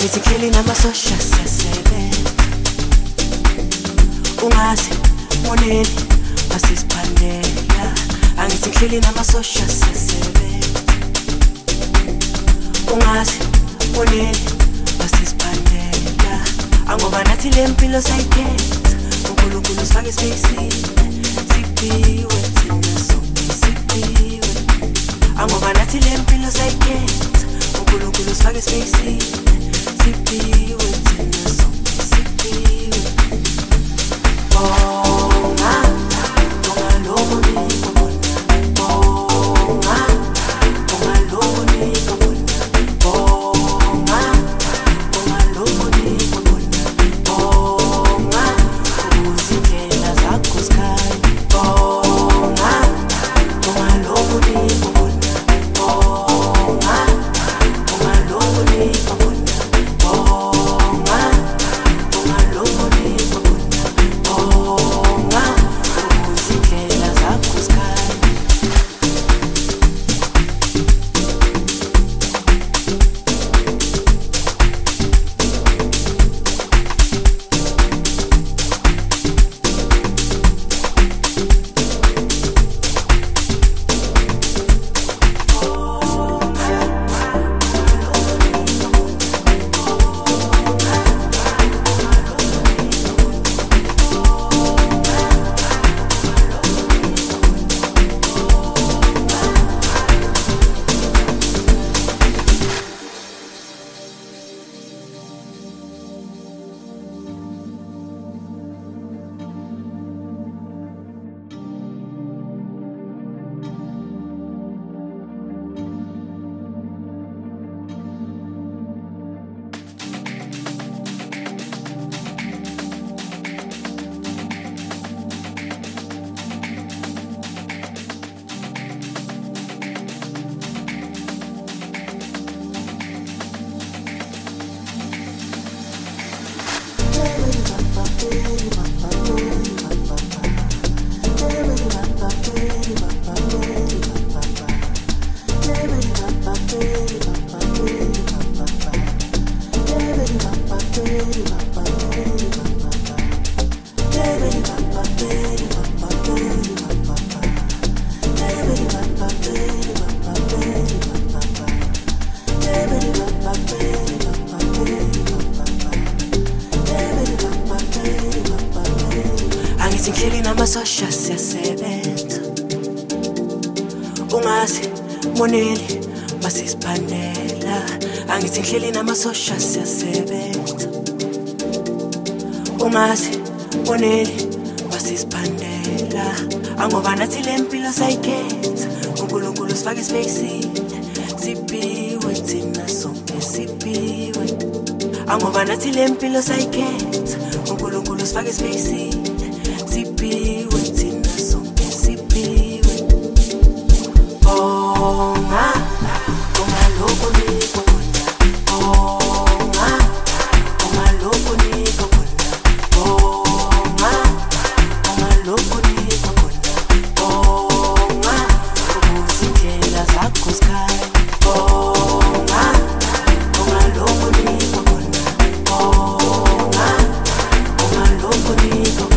Angithi namasosha siyasebenza ungazi moneli masisiphandela angithi namasosha siyasebenza ungazi moneli masisiphandela angoba nathi lempilo sayikhetha uNkulunkulu sifake isipeyisini siphiwe thina sonke siphiwe angoba nathi lempilo sayikhetha uNkulunkulu sifake isipeyisini siphiwe thina sonke siphiwe bonga bonga lokho nikubona bonga bonga lokho nikubona bonga bonga lokho nikubona bonga uzindlela zakho sky bonga bonga lokho nikubona bonga bonga lokho nikubona bonga bonga lokho nikubona bonga uzindlela zakho sky angithi namasosha siyasebenza ungazi moneli masisiphandela angithi namasosha siyasebenza ungazi moneli masisiphandela angoba nathi lempilo sayikhetha uNkulunkulu sifake isipeyisini siphiwe thina sonke siphiwe angoba nathi lempilo sayikhetha uNkulunkulu sifake isipeyisini siphiwe thina sonke siphiwe bonga bonga lokho nikubona bonga bonga lokho nikubona bonga bonga lokho nikubona bonga uzindlela zakho sky bonga bonga lokho nikubona bonga bonga lokho nikubona